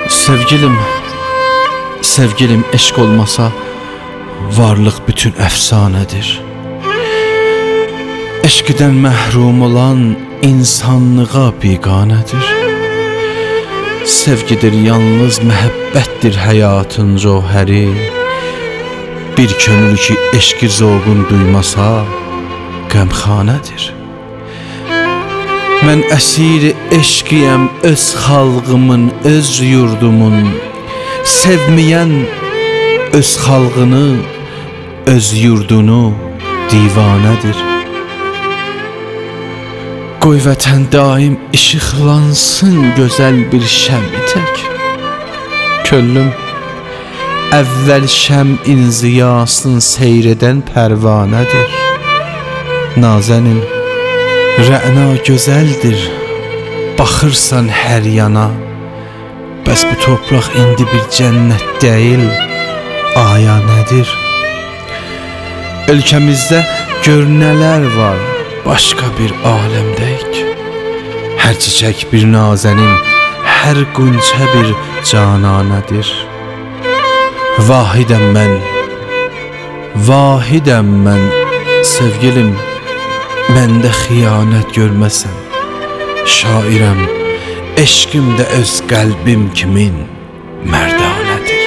Sevgilim eşq olmasa varlıq bütün əfsanədir. Eşqdən məhrum olan insanlığa biganədir. Sevgidir yalnız məhəbbətdir həyatın cövhəri. Bir könül ki eşqi zovqun duymasa qəmxanədir. Mən əsiri eşqiyəm öz xalqımın, öz yurdumun. Sevməyən öz xalqını, öz yurdunu divanədir. Qoy vətən daim işıqlansın gözəl bir şəmi tək. Könlüm əvvəl şəmin ziyasını seyr edən pərvanədir. Nazənin Rəna gözəldir, baxırsan hər yana. Bəs bu torpaq indi bir cənnət deyil, aya nədir? Ölkəmizdə gör nələr var, başqa bir aləmdəyik. Hər çiçək bir nazənin, hər qunçə bir cananədir. Vahidəm mən, sevgilim, məndə xiyanət görməsən. Şairəm, eşqim də öz qəlbim kimin mərdanədir.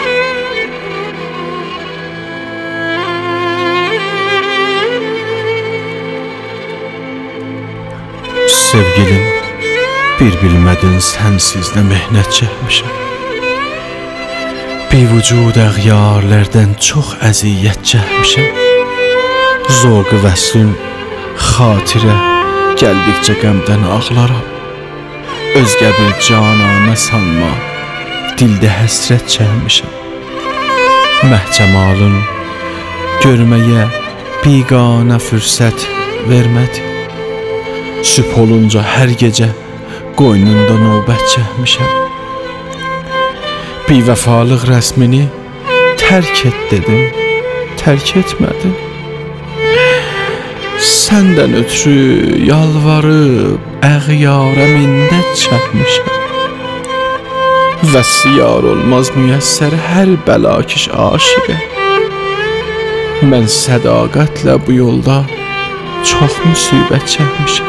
Sevgilim, bir bilmədin sənsiz nə mehnət çəkmişəm. Bivücud əğyarlərdən çox əziyyət çəkmişəm. Zoğu vəslin xatirə gəldikcə qəmdən ağlaram. Özgə bir cananə sanma, dildə həsrət çəkmişəm. Məhcəmalın görməyə biganə fürsət vermədi. Sübh olunca hər gecə qoynunda növbət çəkmişəm. Bivəfalıq rəsmini tərk et dedim, tərk etmədim. Səndən ötürü yalvarıb əğyara minnət çəkmişəm. Vəssiyar olmaz müyəssər hər bəlakiş aşiqə. Mən sədaqətlə bu yolda çox müsibət çəkmişəm.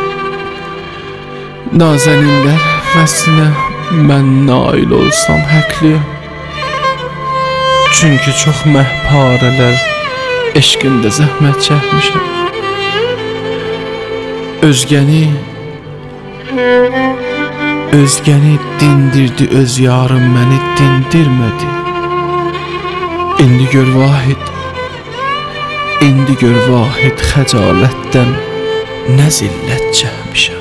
Nazəninlər vəslinə mən nail olsam həqliyəm. Çünki çox məhparələr eşqində zəhmət çəkmişəm. Özgəni dindirdi öz yarım, məni dindirmədi. İndi gör vahid xəcalətdən nə zillət çəkmişəm.